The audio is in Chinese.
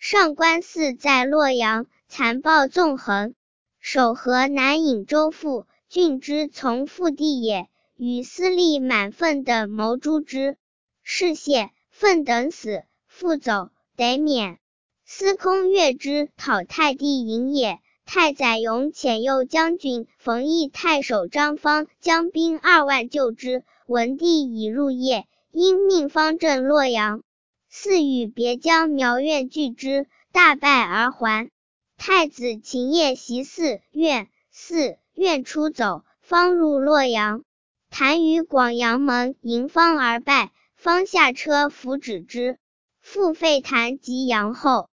上官泗在洛阳，残暴纵横，守河南颍州父，郡之从父弟也，与司隶满愤等谋诛之。是谢，愤等死，父走，得免。司空越之讨太帝营也，太宰勇遣右将军冯异太守张方将兵2万救之。文帝已入夜，因命方镇洛阳。泗与别将苗苑拒之，大败而还。太子秦业袭泗苑出走，方入洛阳。谭于广阳门迎方而败，方下车扶止之。复废谭及阳后。